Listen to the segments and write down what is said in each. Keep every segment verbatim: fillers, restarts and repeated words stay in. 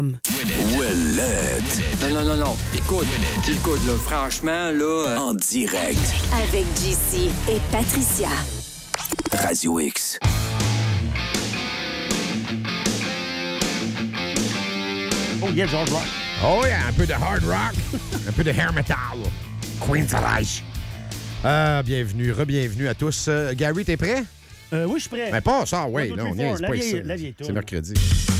Ouellette. Non, non, non, non. Écoute, écoute, là, franchement, là... Euh... En direct. Avec J C et Patricia. Radio X. Oh, yeah, George Rock. Oh, yeah, un peu de hard rock, un peu de hair metal. Queensryche. Euh, bienvenue, re-bienvenue à tous. Euh, Gary, t'es prêt? Euh, oui, je suis prêt. Mais pas ça, oui, là, on y est, c'est La pas vieille- ça. la vieille C'est tourne. mercredi.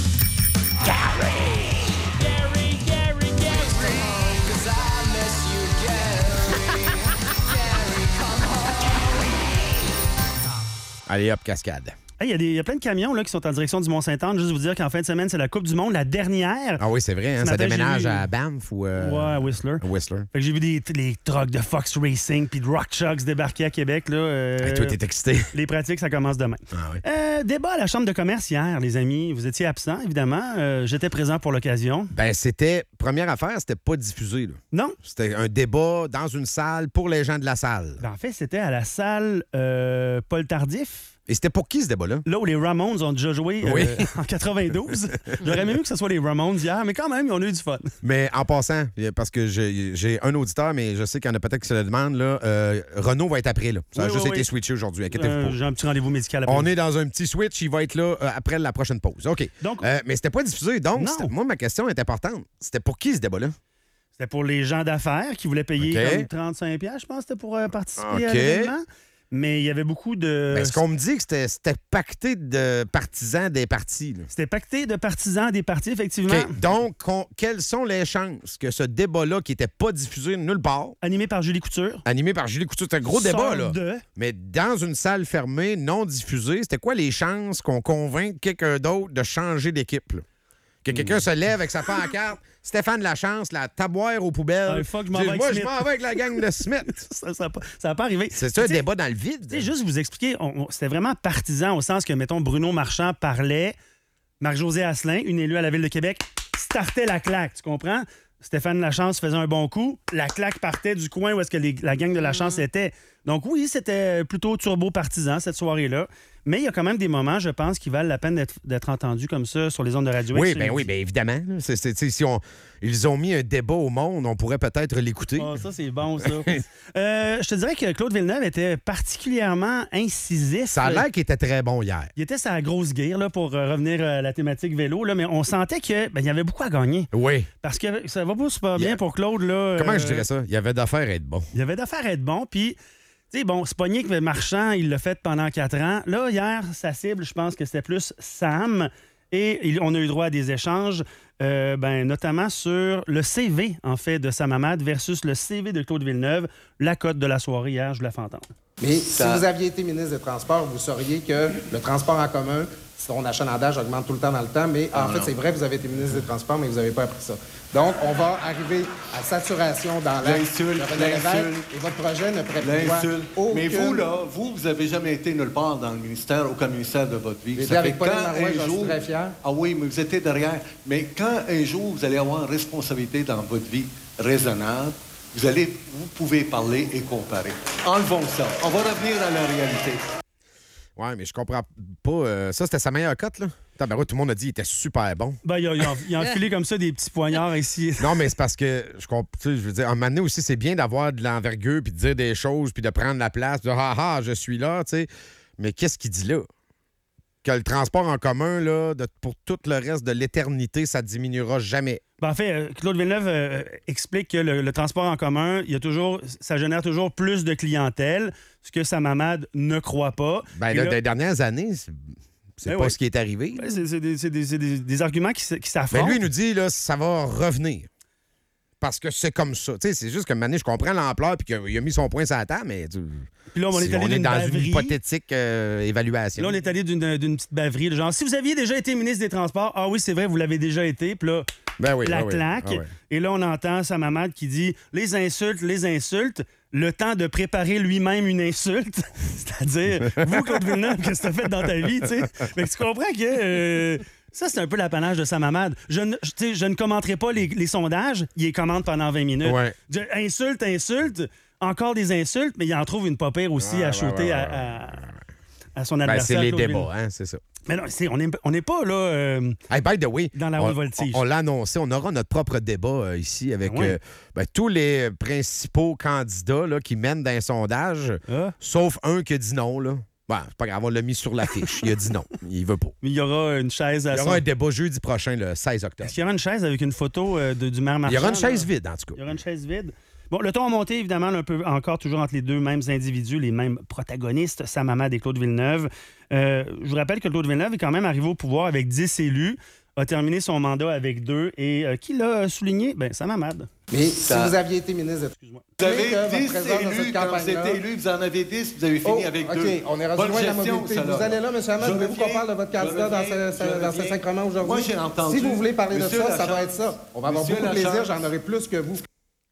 Allez, hop, cascade. Il hey, y, y a plein de camions là, qui sont en direction du Mont-Saint-Anne. Juste vous dire qu'en fin de semaine, c'est la Coupe du Monde, la dernière. Ah oui, c'est vrai, hein, Ce ça matin, déménage j'ai vu- à Banff ou... Euh... Ouais, Whistler. Whistler. Fait que j'ai vu des, les trucks de Fox Racing puis de Rock Chucks débarquer à Québec. Là, euh, Hey, toi, t'es excité. les pratiques, ça commence demain. Ah oui. Euh, débat à la Chambre de commerce hier, les amis. Vous étiez absents, évidemment. Euh, J'étais présent pour l'occasion. Ben, c'était... Première affaire, c'était pas diffusé, là. Non? C'était un débat dans une salle pour les gens de la salle. Ben, en fait, c'était à la salle euh, Paul Tardif. Et c'était pour qui, ce débat-là? Là où les Ramones ont déjà joué euh, Oui. en quatre-vingt-douze. J'aurais aimé mieux que ce soit les Ramones hier, mais quand même, on a eu du fun. Mais en passant, parce que j'ai j'ai un auditeur, mais je sais qu'il y en a peut-être qui se le demandent, là, euh, Renaud va être après. Là. Ça a Oui, juste oui, été oui. switché aujourd'hui. Inquiétez-vous Euh, pas. J'ai un petit rendez-vous médical après. On est dans un petit switch. Il va être là euh, après la prochaine pause. OK. Donc- Euh, mais c'était pas diffusé. Donc, Non. c'était- moi, ma question est importante. C'était pour qui, ce débat-là? C'était pour les gens d'affaires qui voulaient payer OK. comme trente-cinq piastres, je pense, c'était pour euh, participer à OK. l'événement. Mais il y avait beaucoup de... Ben, ce qu'on me dit, que c'était c'était pacté de partisans des partis. là. C'était pacté de partisans des partis, effectivement. OK. Donc, on- quelles sont les chances que ce débat-là, qui n'était pas diffusé nulle part, Animé par Julie Couture. animé par Julie Couture, c'était un gros débat, Sœur là. de- Mais dans une salle fermée, non diffusée, c'était quoi les chances qu'on convainque quelqu'un d'autre de changer d'équipe? là? Que quelqu'un Hmm. se lève avec sa pancarte, Stéphane Lachance, la taboire aux poubelles. Ah, fuck, je m'en Dis, vais avec Moi, je Smith. m'en vais avec la gang de Smith. Ça n'a pas, ça a pas arrivé. C'est ça, un Tu sais, débat dans le vide. Tu sais, juste vous expliquer, on- on- c'était vraiment partisan au sens que, mettons, Bruno Marchand parlait, Marc-José Asselin, une élue à la Ville de Québec, startait la claque, tu comprends? Stéphane Lachance faisait un bon coup, la claque partait du coin où est-ce que les- la gang de Lachance était. Donc oui, c'était plutôt turbo-partisan cette soirée-là, mais il y a quand même des moments, je pense, qui valent la peine d'être d'être entendus comme ça sur les ondes de radio. Oui, X. bien oui, bien évidemment. là. C'est- c'est- tu sais, si on, ils ont mis un débat au monde, on pourrait peut-être l'écouter. Ah, ça, c'est bon, ça. Euh, je te dirais que Claude Villeneuve était particulièrement incisif. Ça a l'air qu'il était très bon hier. Il était sa grosse guerre là, pour euh, revenir à la thématique vélo, là, mais on sentait qu'il ben, y avait beaucoup à gagner. Oui. Parce que ça va pas super bien Yeah. pour Claude. Là, Comment euh, je dirais ça? Il y avait d'affaires à être bon. Il y avait d'affaires à être bon. Puis, tu sais, bon, c'est pas nier que Marchand, il l'a fait pendant quatre ans. Là, hier, sa cible, je pense que c'était plus Sam. Et il- on a eu droit à des échanges, euh, ben, notamment sur le C V, en fait, de Sam Hamad versus le C V de Claude Villeneuve. La cote de la soirée hier, je vous la fais entendre. Mais Ça- si vous aviez été ministre des Transports, vous sauriez que le transport en commun, son achalandage augmente tout le temps dans le temps. Mais en fait, c'est vrai, vous avez été ministre des Transports, mais vous n'avez pas appris ça. Donc, on va arriver à saturation dans l'axe. L'insulte, de René Lévesque, l'insulte. Et votre projet ne prévoit L'insulte. aucune... Mais vous, là, vous, vous avez jamais été nulle part dans le ministère, aucun ministère de votre vie. J'ai Ça été avec fait Pauline quand Marois, un j'en suis jour- très fier. Ah oui, mais vous étiez derrière. Mais quand un jour, vous allez avoir une responsabilité dans votre vie raisonnable, vous allez, vous pouvez parler et comparer. Enlevons ça. On va revenir à la réalité. Oui, mais je comprends pas. euh, ça, c'était sa meilleure cote, là? Tabarouette, tout le monde a dit qu'il était super bon. Ben, il a, il a- il a enfilé comme ça des petits poignards ici. Non, mais c'est parce que, je comprends, tu sais, je veux dire, à un moment donné aussi, c'est bien d'avoir de l'envergure, puis de dire des choses, puis de prendre la place, de « Ah ah, je suis là », tu sais. Mais qu'est-ce qu'il dit là? Que le transport en commun, là, de- pour tout le reste de l'éternité, ça diminuera jamais. Ben, en fait, euh, Claude Villeneuve euh, explique que le, le transport en commun, il y a toujours, ça génère toujours plus de clientèle, ce que Sam Hamad ne croit pas. Ben, Et là, là- des dernières années, c'est c'est Ben pas oui. ce qui est arrivé. Ouais, c'est c'est des, c'est des- c'est des- des arguments qui, s- qui Mais s'affrontent. lui, il nous dit, là, ça va revenir. Parce que c'est comme ça. Tu sais, c'est juste que maintenant, je comprends l'ampleur, puis qu'il a mis son point sur la table, mais tu- Puis là, on est si allé on est d'une dans baverie. une hypothétique euh, évaluation. Là, on est allé d'une d'une petite baverie. là, Genre, si vous aviez déjà été ministre des Transports, ah oui, c'est vrai, vous l'avez déjà été. Puis là, Ben oui, la ben oui. claque. Ah ouais. Et là, on entend Sam Hamad qui dit les insultes, les insultes. Le temps de préparer lui-même une insulte. C'est-à-dire, vous, Claude Villeneuve, qu'est-ce que t'as fait dans ta vie, tu sais? Mais tu comprends que euh, ça, c'est un peu l'apanage de Sam Hamad. Je ne, je- tu sais, je ne commenterai pas les, les sondages. Il les commente pendant vingt minutes. Ouais. Je- insulte, insulte. Encore des insultes, mais il en trouve une pas pire aussi Ouais, à ouais, shooter ouais, à, ouais, à- à son Ben, adversaire. c'est les Claude débats, Villeneuve. hein, c'est ça. Mais non, c'est, on n'est on n'est pas là euh, Hey, by the way, dans la on, haute voltige. on, on l'a annoncé, on aura notre propre débat euh, ici avec Ah ouais. euh, ben, tous les principaux candidats là, qui mènent dans un sondage, Ah. sauf un qui a dit non. Là. Bon, c'est pas grave, on l'a mis sur l'affiche. Il a dit non. Il veut pas. Mais il y aura une chaise à Il y son... aura un débat jeudi prochain, le seize octobre. Est-ce qu'il y aura une chaise avec une photo euh, de, du maire Marchand? Il y aura une chaise là? vide, en tout cas. Il y aura une chaise vide. Bon, le ton a monté, évidemment, un peu encore toujours entre les deux mêmes individus, les mêmes protagonistes, Sam Hamad et Claude Villeneuve. Euh, je vous rappelle que Claude Villeneuve est quand même arrivé au pouvoir avec dix élus, a terminé son mandat avec deux, et euh, qui l'a souligné? Bien, Sam Hamad. Mais Ça- si vous aviez été ministre... Excuse-moi. Vous avez que votre dix présence dans élus, cette quand vous campagne-là- êtes élu, vous en avez dix, vous avez fini Oh, avec OK, deux. on est rendu Bonne loin de la gestion, mobilité. ça, Vous là. allez là, M. Hamad, Je voulez-vous qu'on reviens, parle de votre je candidat dans, reviens, ce, je dans ces reviens. sacrements aujourd'hui? Moi, j'ai entendu. Si vous voulez parler Monsieur de ça, ça va Lachance. être ça. On va avoir Monsieur beaucoup de plaisir, Lachance. j'en aurai plus que vous.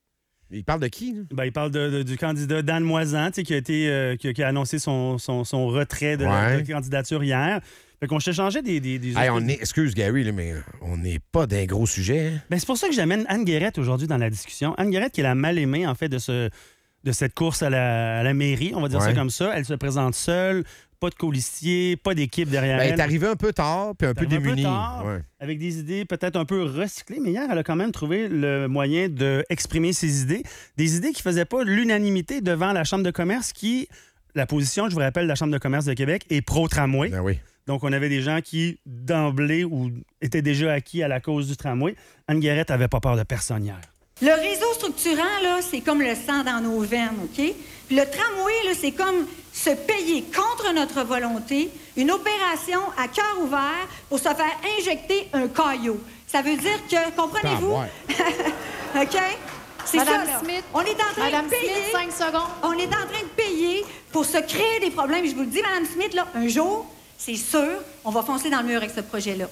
Il parle de qui? Là? Ben, il parle de- de- du candidat Dan Moisan, tu sais, qui a, été, euh, qui, a, qui a annoncé son, son, son retrait de, Ouais. de candidature hier. Fait qu'on s'échangeait des... des, des Hey, on est, excuse, Gary, là, mais on n'est pas d'un gros sujet. hein? Ben, c'est pour ça que j'amène Anne Guérette aujourd'hui dans la discussion. Anne Guérette, qui est la mal-aimée, en fait, de, ce, de cette course à la, à la mairie, on va dire Ouais. ça comme ça. Elle se présente seule, pas de colistier, pas d'équipe derrière Ben, elle elle. est arrivée un peu tard, puis un peu Elle est arrivée démunie. tard, Ouais. avec des idées peut-être un peu recyclées, mais hier, elle a quand même trouvé le moyen d'exprimer ses idées. Des idées qui ne faisaient pas l'unanimité devant la Chambre de commerce qui, la position, je vous rappelle, de la Chambre de commerce de Québec est pro-tramway. Ben oui. Donc, on avait des gens qui, d'emblée, ou étaient déjà acquis à la cause du tramway. Anne Guérette n'avait pas peur de personne hier. Le réseau structurant, là, c'est comme le sang dans nos veines, OK? Puis le tramway, là, c'est comme se payer contre notre volonté une opération à cœur ouvert pour se faire injecter un caillot. Ça veut dire que, comprenez-vous? Ah, ouais. OK? C'est Madame ça, là. Smith. On est en train Madame de payer... Smith, cinq secondes. On est en train de payer pour se créer des problèmes. Je vous le dis, Madame Smith, là, un jour, c'est sûr, on va foncer dans le mur avec ce projet-là.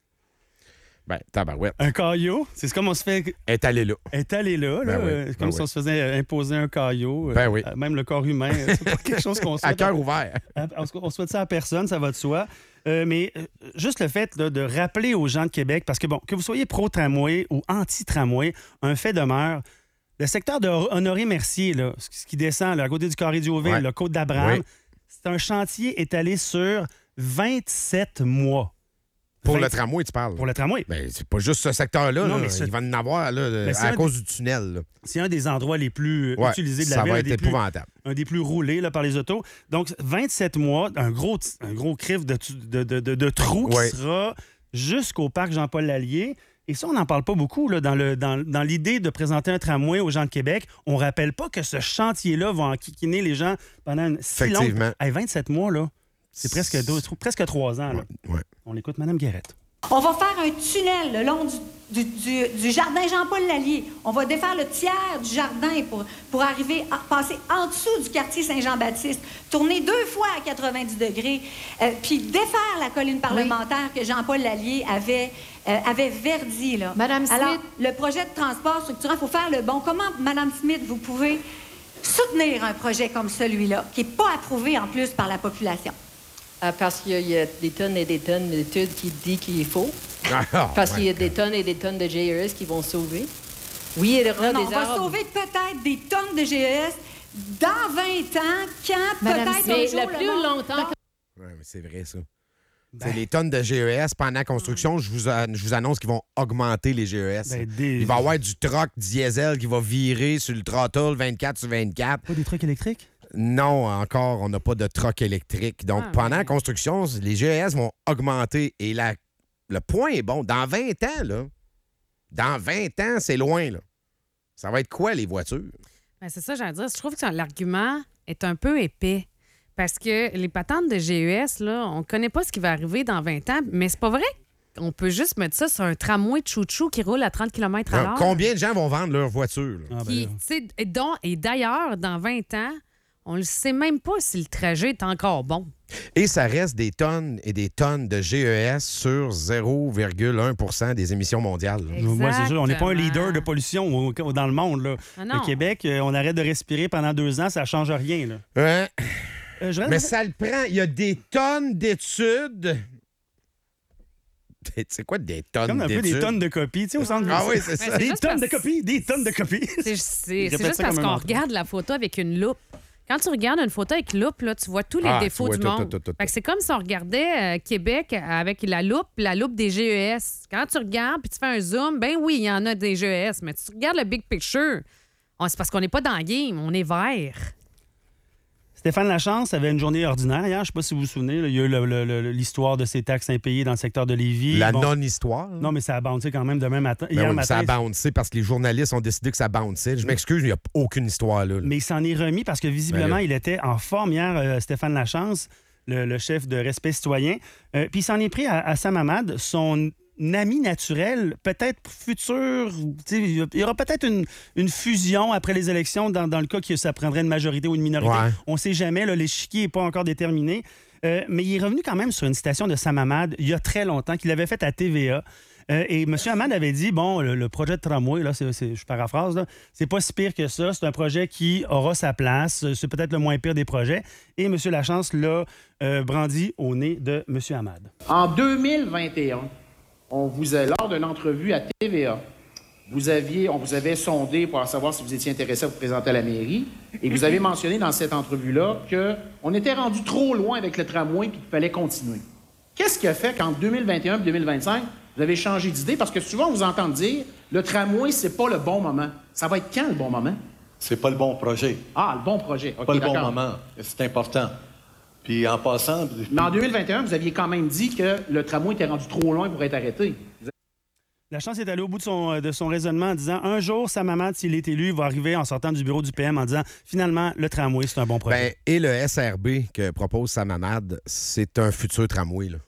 Ben, tabarouette. Un caillot, c'est comme on se fait Elle est allée là. étaler là. là. Ben oui, Euh, ben comme oui. si on se faisait euh, imposer un caillot. euh, Ben oui. euh, Même le corps humain, euh, c'est pas quelque chose qu'on À souhaite. cœur ouvert. À- On on souhaite ça à personne, ça va de soi. Euh, mais euh, juste le fait là, de rappeler aux gens de Québec, parce que bon, que vous soyez pro-tramway ou anti-tramway, un fait demeure. Le secteur de Honoré-Mercier, là, ce qui descend là, à côté du Carré du Haut-Ville, Ouais. le Côte d'Abraham, Oui. c'est un chantier étalé sur vingt-sept mois. Pour vingt le tramway, tu parles. Pour le tramway. Ben, c'est pas juste ce secteur-là. Non, là. mais ce- Il va en avoir là, de- Ben, c'est à un cause du tunnel. là. C'est un des endroits les plus euh, Ouais, utilisés de la ça ville. va un être des plus- épouvantable. un des plus roulés là, par les autos. Donc, vingt-sept mois, un gros, un gros crif de, tu- de, de, de, de trous Ouais. qui sera jusqu'au parc Jean-Paul Lallier. Et ça, on n'en parle pas beaucoup là, dans, le, dans, dans l'idée de présenter un tramway aux gens de Québec. On rappelle pas que ce chantier-là va enquiquiner les gens pendant une si longue... Effectivement. Hey, vingt-sept mois, là, c'est presque, deux, presque trois ans. Là. Ouais. On écoute Mme Guérette. On va faire un tunnel le long du, du, du- du jardin Jean-Paul Lallier. On va défaire le tiers du jardin pour, pour arriver à passer en dessous du quartier Saint-Jean-Baptiste, tourner deux fois à quatre-vingt-dix degrés, euh, puis défaire la colline parlementaire que Jean-Paul Lallier avait, euh, avait verdie. Là. Madame Smith. Alors, le projet de transport structurant, il faut faire le bon. Comment, Madame Smith, vous pouvez soutenir un projet comme celui-là, qui n'est pas approuvé en plus par la population? Ah, parce qu'il y a- il y a des tonnes et des tonnes d'études qui disent qu'il faut. Ah, Parce qu'il y a ouais. des tonnes et des tonnes de G E S qui vont sauver. Oui, il y aura Non, des on va arbres. sauver peut-être des tonnes de G E S dans vingt ans, quand Madame peut-être Mais un jour le plus monde- longtemps Ouais, mais c'est vrai, ça. Ben- C'est les tonnes de G E S pendant la construction, je vous, a- je vous annonce qu'ils vont augmenter les G E S. Ben, des- Il va y avoir du troc diesel qui va virer sur le throttle vingt-quatre sur vingt-quatre. Pas des trucs électriques? Non, encore, on n'a pas de troc électrique. Donc, Ah, pendant la ouais. construction, les G E S vont augmenter. Et la- le point est bon. Dans vingt ans, là, dans vingt ans, c'est loin, là. Ça va être quoi, les voitures? Ben, c'est ça, j'allais dire. Je trouve que l'argument est un peu épais. Parce que les patentes de G E S, là, on ne connaît pas ce qui va arriver dans vingt ans, mais c'est pas vrai. On peut juste mettre ça sur un tramway de chouchou qui roule à trente kilomètres à Alors, l'heure. combien de gens vont vendre leur voiture? là? Ah, ben Qui, là. tu sais, et dont- et d'ailleurs, dans vingt ans, on ne sait même pas si le trajet est encore bon. Et ça reste des tonnes et des tonnes de G E S sur zéro virgule un pour cent des émissions mondiales. là. Moi, c'est sûr, on n'est pas un Exactement. leader de pollution au- au- dans le monde. Là. Ah non. Le Québec, euh, on arrête de respirer pendant deux ans, ça ne change rien. Là. Hein? Euh, je vais- Mais ça le prend. Il y a des tonnes d'études. C'est quoi des tonnes comme un peu d'études? des tonnes de copies, tu sais, au centre Ah oui, c'est ça. c'est Des juste tonnes de parce- copies, des tonnes de copies. C'est c'est- c'est Répète juste ça parce comme un qu'on mantra. regarde la photo avec une loupe Quand tu regardes une photo avec loupe, là, tu vois tous les Ah, défauts tu vois du tout, monde. tout, tout, tout, Fait que c'est comme si on regardait euh, Québec avec la loupe, la loupe des G E S. Quand tu regardes puis tu fais un zoom, ben oui, il y en a des G E S, mais tu regardes le big picture, on- c'est parce qu'on n'est pas dans le game, on est vert. Stéphane Lachance avait une journée ordinaire hier. Je ne sais pas si vous vous souvenez. Là, il y a eu le- le- le- l'histoire de ces taxes impayées dans le secteur de Lévis. La Bon, non-histoire. Non, mais ça a bouncé quand même demain matin. Ben hier oui, mais matin. ça a bouncé parce que les journalistes ont décidé que ça bounçait. Je m'excuse, il n'y a aucune histoire là. là. Mais il s'en est remis parce que visiblement, Ben là. il était en forme hier, euh, Stéphane Lachance, le, le chef de Respect citoyen. Euh, Puis il s'en est pris à, à Sam Hamad, son ami naturel, peut-être futur. Tu sais, Il y aura peut-être une, une fusion après les élections dans, dans le cas que ça prendrait une majorité ou une minorité. Ouais. On ne sait jamais, là, l'échiquier n'est pas encore déterminé. Euh, mais il est revenu quand même sur une citation de Sam Hamad il y a très longtemps, qu'il avait faite à T V A. Euh, et M. Hamad avait dit, bon, le, le projet de tramway, là, c'est, c'est- je paraphrase, là, c'est pas si pire que ça. C'est un projet qui aura sa place. C'est peut-être le moins pire des projets. Et M. Lachance l'a euh, brandi au nez de M. Hamad. En deux mille vingt et un, on vous a, lors d'une entrevue à T V A, vous aviez, on vous avait sondé pour savoir si vous étiez intéressé à vous présenter à la mairie, et vous avez mentionné dans cette entrevue-là qu'on était rendu trop loin avec le tramway et qu'il fallait continuer. Qu'est-ce qui a fait qu'en deux mille vingt et un et deux mille vingt-cinq, vous avez changé d'idée? Parce que souvent, on vous entend dire, le tramway, c'est pas le bon moment. Ça va être quand, le bon moment? C'est pas le bon projet. Ah, le bon projet. OK, pas le bon d'accord. moment. C'est important. Puis en passant... Mais en deux mille vingt et un, vous aviez quand même dit que le tramway était rendu trop loin pour être arrêté. Lachance est allé au bout de son, de son raisonnement en disant, un jour, Sam Hamad, s'il est élu, va arriver en sortant du bureau du P M en disant, finalement, le tramway, c'est un bon projet. Ben, et le S R B que propose Sam Hamad, c'est un futur tramway. Là.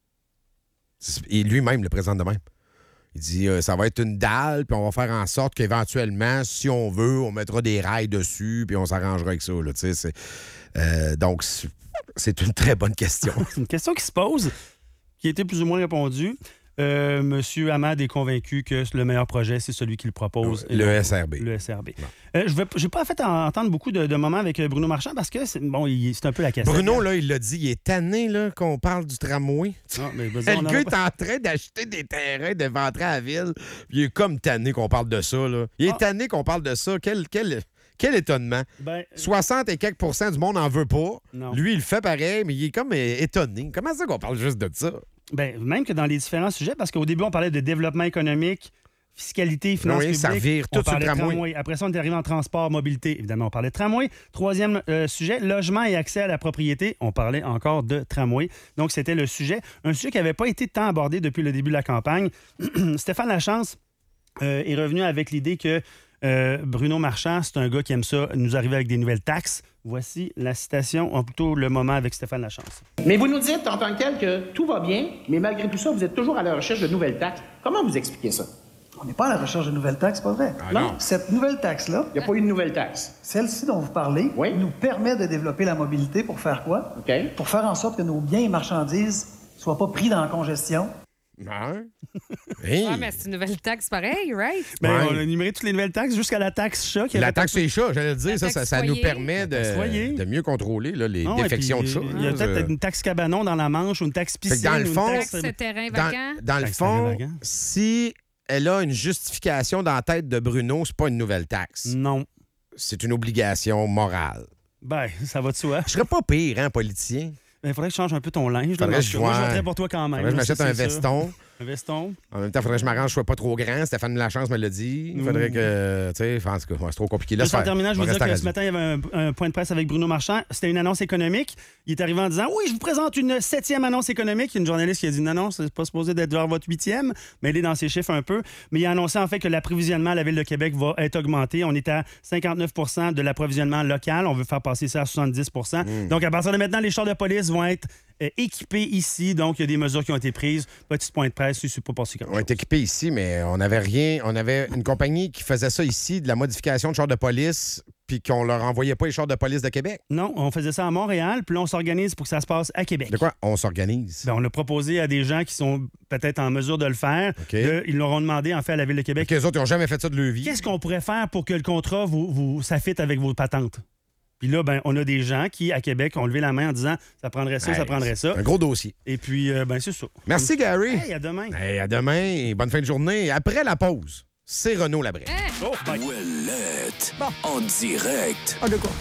C'est- Et lui-même le présente de même. Il dit euh, ça va être une dalle, puis on va faire en sorte qu'éventuellement, si on veut, on mettra des rails dessus, puis on s'arrangera avec ça. Là, tu sais, c'est, euh, donc, c'est- c'est une très bonne question. C'est une question qui se pose, qui a été plus ou moins répondue. Euh, Monsieur Hamad est convaincu que le meilleur projet, c'est celui qu'il propose. et Le non S R B. Le S R B. Euh, je n'ai pas fait en- entendre beaucoup de, de moments avec euh, Bruno Marchand parce que c'est bon, il- c'est un peu la cassette. Bruno, là, il l'a dit, il est tanné là, qu'on parle du tramway. Non, mais vas-y, on Le en gars a est pas- en train d'acheter des terrains devant entrer à la ville. puis Il est comme tanné qu'on parle de ça. Là. Il est Ah. tanné qu'on parle de ça. Quel, quel, quel étonnement. Ben, soixante et quelques pourcents du monde n'en veut pas. Non. Lui, il le fait pareil, mais il est comme euh, étonné. Comment ça qu'on parle juste de ça? Ben, même que dans les différents sujets, parce qu'au début, on parlait de développement économique, fiscalité, finances Oui, publiques. ça revire on tout sur le parlait de tramway. Après ça, on est arrivé en transport, mobilité. Évidemment, on parlait de tramway. Troisième euh, sujet, logement et accès à la propriété. On parlait encore de tramway. Donc, c'était le sujet. Un sujet qui n'avait pas été tant abordé depuis le début de la campagne. Stéphane Lachance euh, est revenu avec l'idée que euh, Bruno Marchand, c'est un gars qui aime ça, nous arriver avec des nouvelles taxes. Voici la citation, ou plutôt le moment avec Stéphane Lachance. Mais vous nous dites en tant que tel que tout va bien, mais malgré tout ça, vous êtes toujours à la recherche de nouvelles taxes. Comment vous expliquez ça? On n'est pas à la recherche de nouvelles taxes, c'est pas vrai. Ah non. Cette nouvelle taxe-là, Il n'y a pas eu de nouvelles taxes. celle-ci dont vous parlez, Oui. nous permet de développer la mobilité pour faire quoi? OK. Pour faire en sorte que nos biens et marchandises ne soient pas pris dans la congestion. Hein? Hey. Ouais, mais c'est une nouvelle taxe pareil, right? Ben, Ouais. on a énuméré toutes les nouvelles taxes jusqu'à la taxe chat. qui La avait taxe pas- sur les chats, j'allais le dire, La ça, ça, taxe ça nous foyer. permet de, taxe foyer. de mieux contrôler là, les Ah ouais, défections de puis, chats. Il y a hein, peut-être ça. une taxe cabanon dans la Manche ou une taxe Fait que piscine. dans le ou une fond- taxe- Taxe terrain Dans, vacant. dans le Taxe fond, vacant. si elle a une justification dans la tête de Bruno, c'est pas une nouvelle taxe. Non. C'est une obligation morale. Ben, ça va de soi. Je serais pas pire, hein, politicien? Il faudrait que je change un peu ton linge. là, Faudrait dans que ce je cas. Moi, je vois- voterais pour toi quand même. Faudrait que je là, m'achète ça, un c'est ça. veston. Un veston. En même temps, il faudrait que je m'arrange, je sois pas trop grand. Stéphane Lachance me l'a dit. Il faudrait Mmh. que, tu sais, en tout cas, ouais, c'est trop compliqué. Juste Laisse en faire. terminant, je On veux reste dire à que radio. ce matin, il y avait un, un point de presse avec Bruno Marchand. C'était une annonce économique. Il est arrivé en disant « Oui, je vous présente une septième annonce économique. » Il y a une journaliste qui a dit « Non, non, c'est pas supposé d'être genre votre huitième. » Mais il est dans ses chiffres un peu. Mais il a annoncé en fait que l'approvisionnement à la Ville de Québec va être augmenté. On est à cinquante-neuf pour cent de l'approvisionnement local. On veut faire passer ça à soixante-dix pour cent. Mmh. Donc, à partir de maintenant, les chars de police vont être euh, équipés ici. Donc, il y a des mesures qui ont été prises. Petit point de presse, si c'est pas passé comme On est équipés ici, mais on n'avait rien. On avait une compagnie qui faisait ça ici, de la modification de chars de police, puis qu'on leur envoyait pas les chars de police de Québec. Non, on faisait ça à Montréal, puis là, on s'organise pour que ça se passe à Québec. De quoi? On s'organise. Ben, on l'a proposé à des gens qui sont peut-être en mesure de le faire. OK. De- ils l'auront demandé, en fait, à la Ville de Québec. Les autres, ils n'ont jamais fait ça de leur vie. Qu'est-ce qu'on pourrait faire pour que le contrat vous, vous s'affitte avec vos patentes? Puis là, ben, on a des gens qui, à Québec, ont levé la main en disant ça prendrait ça, Hey, ça prendrait ça. Un gros dossier. Et puis, euh, ben, c'est ça. Merci, Gary. Hey, à demain. Hey, à demain et bonne fin de journée. Après la pause, c'est Renaud Labrec. Oh, bye. Ouellette. En direct. Ah, de quoi?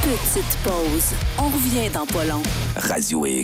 Petite pause. On revient dans pas long. Radio X.